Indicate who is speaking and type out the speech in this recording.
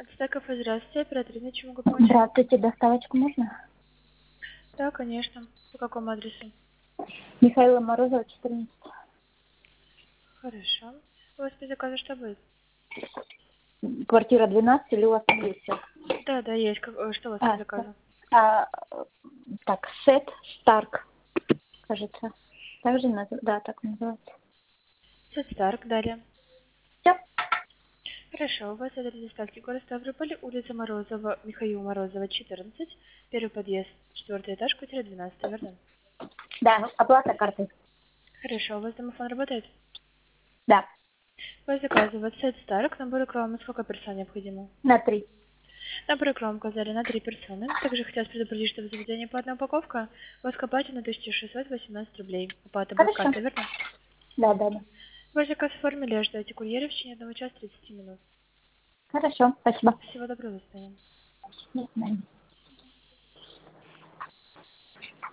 Speaker 1: Ацтеков, здравствуйте, оперативно, чем могу помочь?
Speaker 2: Здравствуйте, доставочку можно?
Speaker 1: Да, конечно. По какому адресу?
Speaker 2: Михаила Морозова, 14.
Speaker 1: Хорошо. У вас по заказу что будет?
Speaker 2: Квартира 12 или у вас там есть всё?
Speaker 1: Да, да, есть. Что у вас по заказу?
Speaker 2: а, так, Сет Старк, кажется. Так же да, так называется.
Speaker 1: Сет Старк, далее.
Speaker 2: Все?
Speaker 1: Хорошо, у вас адрес доставки город Ставрополь, улица Морозова, Михаила Морозова, 14, первый подъезд, 4 этаж, квартира 12, верно?
Speaker 2: Да, оплата картой.
Speaker 1: Хорошо, у вас домофон работает?
Speaker 2: Да,
Speaker 1: Вы заказываете Сет Старк, набор рекламы, сколько персон необходимо?
Speaker 2: на 3.
Speaker 1: Набор рекламы указали на 3 персоны. Также хотелось предупредить, что в заведении по одной упаковка у вас оплата на 1618 рублей. Оплата будет
Speaker 2: Хорошо.
Speaker 1: картой, верно?
Speaker 2: Да, да, да.
Speaker 1: Ваш заказ оформили, ожидайте курьера в течение 1 часа 30 минут.
Speaker 2: Хорошо, спасибо.
Speaker 1: Всего доброго, до свидания.
Speaker 2: До свидания.